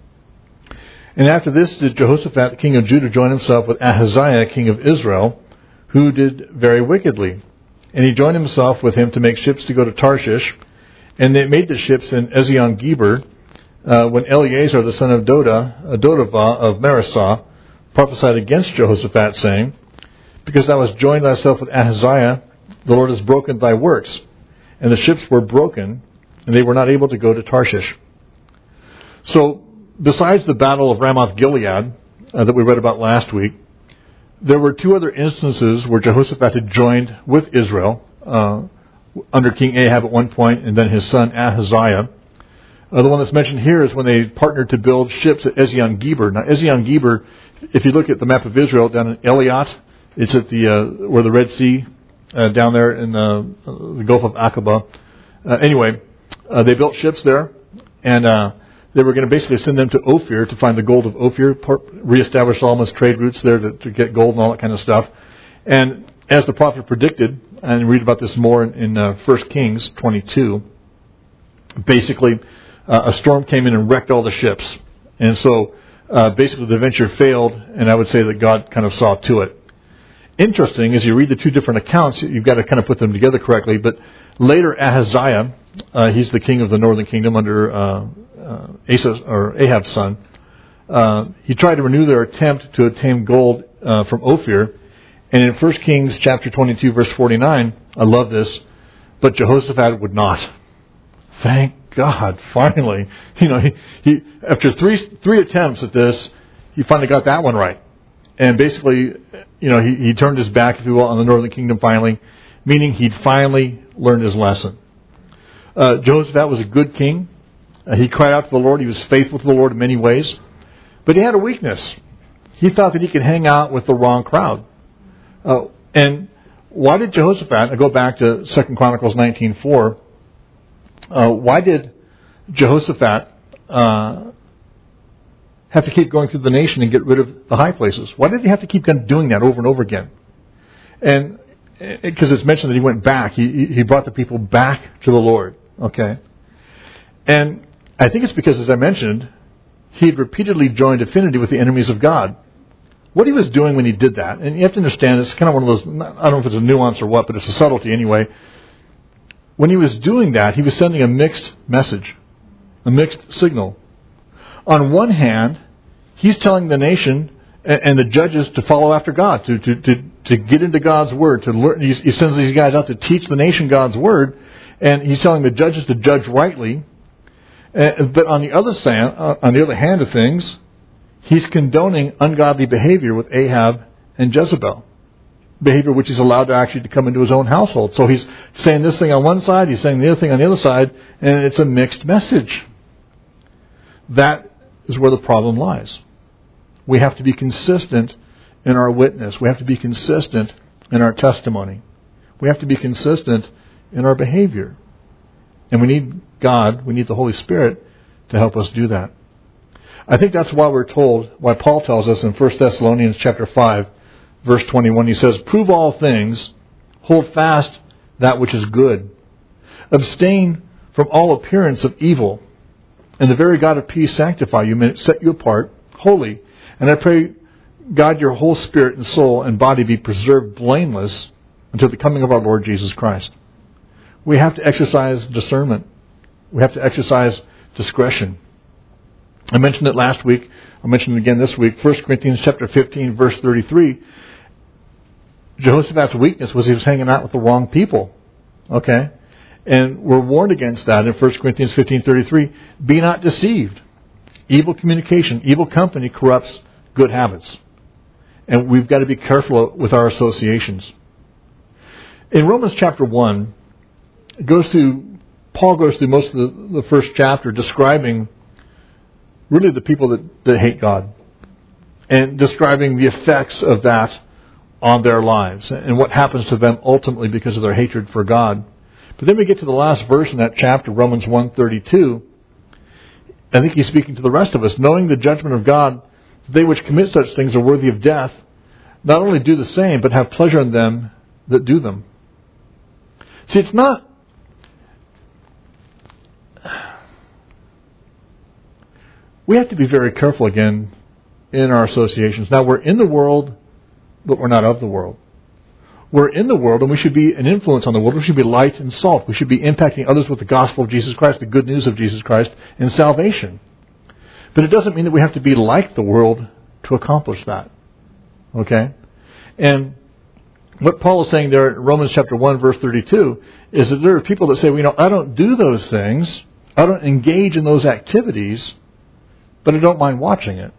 And after this did Jehoshaphat, king of Judah, join himself with Ahaziah, king of Israel, who did very wickedly. And he joined himself with him to make ships to go to Tarshish. And they made the ships in Ezion-Geber, uh, when Eleazar, the son of Doda, uh, Dodavah of Marisah, prophesied against Jehoshaphat, saying, because thou hast joined thyself with Ahaziah, the Lord has broken thy works. And the ships were broken, and they were not able to go to Tarshish. So, besides the battle of Ramoth-Gilead uh, that we read about last week, there were two other instances where Jehoshaphat had joined with Israel uh, under King Ahab at one point, and then his son Ahaziah. Uh, the one that's mentioned here is when they partnered to build ships at Ezion-Geber. Now, Ezion-Geber, if you look at the map of Israel down in Eliot, it's at the uh, where the Red Sea, uh, down there in the, uh, the Gulf of Aqaba. Uh, anyway, uh, they built ships there, and uh, they were going to basically send them to Ophir to find the gold of Ophir, reestablish Solomon's trade routes there to, to get gold and all that kind of stuff. And as the prophet predicted, and read about this more in, in uh, First Kings twenty-two, basically uh, a storm came in and wrecked all the ships. And so uh, basically the venture failed, and I would say that God kind of saw to it. Interesting, as you read the two different accounts, you've got to kind of put them together correctly, but later Ahaziah, uh, he's the king of the northern kingdom under uh, uh, Asa, or Ahab's son, uh, he tried to renew their attempt to obtain gold uh, from Ophir. And in First Kings chapter twenty-two, verse forty-nine, I love this, but Jehoshaphat would not. Thank God, finally. You know, he, he after three three attempts at this, he finally got that one right. And basically, you know, he, he turned his back, if you will, on the northern kingdom finally, meaning he'd finally learned his lesson. Uh, Jehoshaphat was a good king. Uh, he cried out to the Lord. He was faithful to the Lord in many ways. But he had a weakness. He thought that he could hang out with the wrong crowd. Uh, and why did Jehoshaphat, I go back to Second Chronicles nineteen four, uh, why did Jehoshaphat uh, have to keep going through the nation and get rid of the high places? Why did he have to keep doing that over and over again? And because it's mentioned that he went back. He, he brought the people back to the Lord. Okay? And I think it's because, as I mentioned, he had repeatedly joined affinity with the enemies of God. What he was doing when he did that, and you have to understand, it's kind of one of those, I don't know if it's a nuance or what, but it's a subtlety anyway. When he was doing that, he was sending a mixed message, a mixed signal. On one hand, he's telling the nation and, and the judges to follow after God, to, to, to, to get into God's Word. To learn. He, he sends these guys out to teach the nation God's Word, and he's telling the judges to judge rightly. Uh, but on the other side, uh, on the other hand of things, he's condoning ungodly behavior with Ahab and Jezebel. Behavior which he's allowed to actually to come into his own household. So he's saying this thing on one side, he's saying the other thing on the other side, and it's a mixed message. That is where the problem lies. We have to be consistent in our witness. We have to be consistent in our testimony. We have to be consistent in our behavior. And we need God, we need the Holy Spirit to help us do that. I think that's why we're told, why Paul tells us in First Thessalonians chapter five, verse twenty-one, he says, "Prove all things, hold fast that which is good. Abstain from all appearance of evil, and the very God of peace sanctify you, may set you apart, holy. And I pray, God, your whole spirit and soul and body be preserved blameless until the coming of our Lord Jesus Christ." We have to exercise discernment. We have to exercise discretion. I mentioned it last week. I'll mention it again this week. First Corinthians chapter fifteen, verse thirty-three. Jehoshaphat's weakness was he was hanging out with the wrong people. Okay? And we're warned against that in First Corinthians fifteen thirty-three. Be not deceived. Evil communication, evil company corrupts good habits. And we've got to be careful with our associations. In Romans chapter one, it goes through, Paul goes through most of the, the first chapter describing really the people that, that hate God and describing the effects of that on their lives and what happens to them ultimately because of their hatred for God. But then we get to the last verse in that chapter, Romans one thirty-two. I think he's speaking to the rest of us. Knowing the judgment of God, they which commit such things are worthy of death, not only do the same, but have pleasure in them that do them. See, it's not... We have to be very careful again in our associations. Now, we're in the world, but we're not of the world. We're in the world, and we should be an influence on the world. We should be light and salt. We should be impacting others with the gospel of Jesus Christ, the good news of Jesus Christ, and salvation. But it doesn't mean that we have to be like the world to accomplish that. Okay? And what Paul is saying there in Romans chapter one, verse thirty-two, is that there are people that say, well, you know, I don't do those things. I don't engage in those activities, but I don't mind watching it.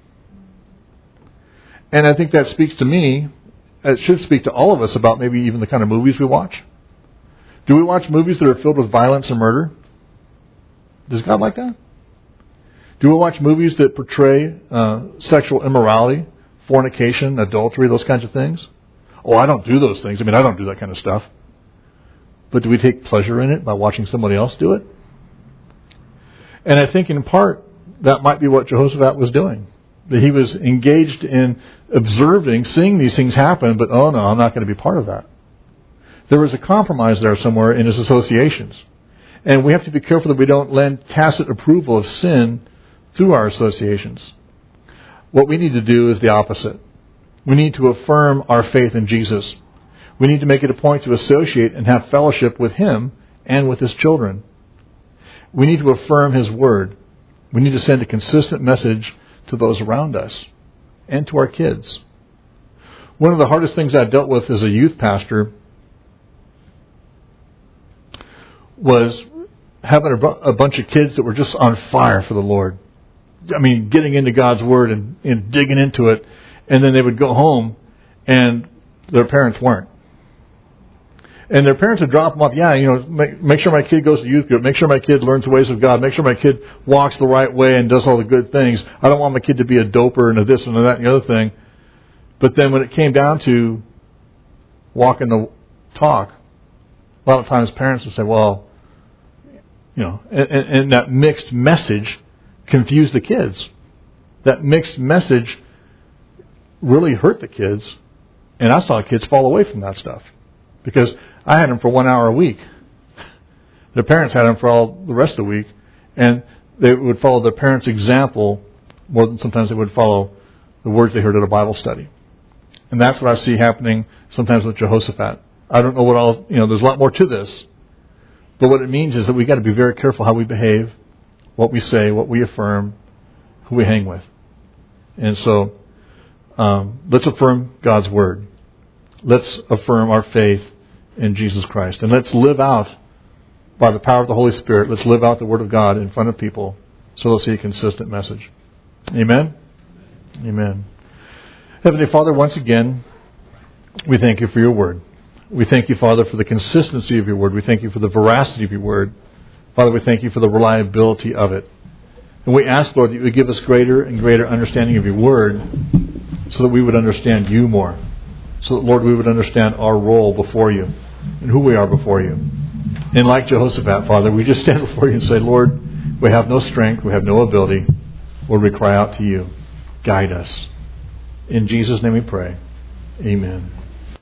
And I think that speaks to me, it should speak to all of us about maybe even the kind of movies we watch. Do we watch movies that are filled with violence and murder? Does God like that? Do we watch movies that portray uh, sexual immorality, fornication, adultery, those kinds of things? Oh, I don't do those things. I mean, I don't do that kind of stuff. But do we take pleasure in it by watching somebody else do it? And I think in part, that might be what Jehoshaphat was doing. That he was engaged in observing, seeing these things happen, but oh no, I'm not going to be part of that. There was a compromise there somewhere in his associations. And we have to be careful that we don't lend tacit approval of sin through our associations. What we need to do is the opposite. We need to affirm our faith in Jesus. We need to make it a point to associate and have fellowship with Him and with His children. We need to affirm His Word. We need to send a consistent message to those around us and to our kids. One of the hardest things I dealt with as a youth pastor was having a, bu- a bunch of kids that were just on fire for the Lord. I mean, getting into God's Word and, and digging into it. And then they would go home and their parents weren't. And their parents would drop them off. Yeah, you know, make, make sure my kid goes to youth group. Make sure my kid learns the ways of God. Make sure my kid walks the right way and does all the good things. I don't want my kid to be a doper and a this and a that and the other thing. But then when it came down to walking the talk, a lot of times parents would say, well, you know, and, and, and that mixed message confused the kids. That mixed message really hurt the kids. And I saw kids fall away from that stuff. Because I had them for one hour a week. Their parents had them for all the rest of the week. And they would follow their parents' example more than sometimes they would follow the words they heard at a Bible study. And that's what I see happening sometimes with Jehoshaphat. I don't know what all, you know, there's a lot more to this. But what it means is that we've got to be very careful how we behave, what we say, what we affirm, who we hang with. And so, um, let's affirm God's Word. Let's affirm our faith in Jesus Christ. And let's live out, by the power of the Holy Spirit, let's live out the Word of God in front of people so they'll see a consistent message. Amen? Amen. Heavenly Father, once again, we thank you for your Word. We thank you, Father, for the consistency of your Word. We thank you for the veracity of your Word. Father, we thank you for the reliability of it. And we ask, Lord, that you would give us greater and greater understanding of your Word so that we would understand you more. So that, Lord, we would understand our role before you and who we are before you. And like Jehoshaphat, Father, we just stand before you and say, Lord, we have no strength, we have no ability. Lord, we cry out to you. Guide us. In Jesus' name we pray. Amen.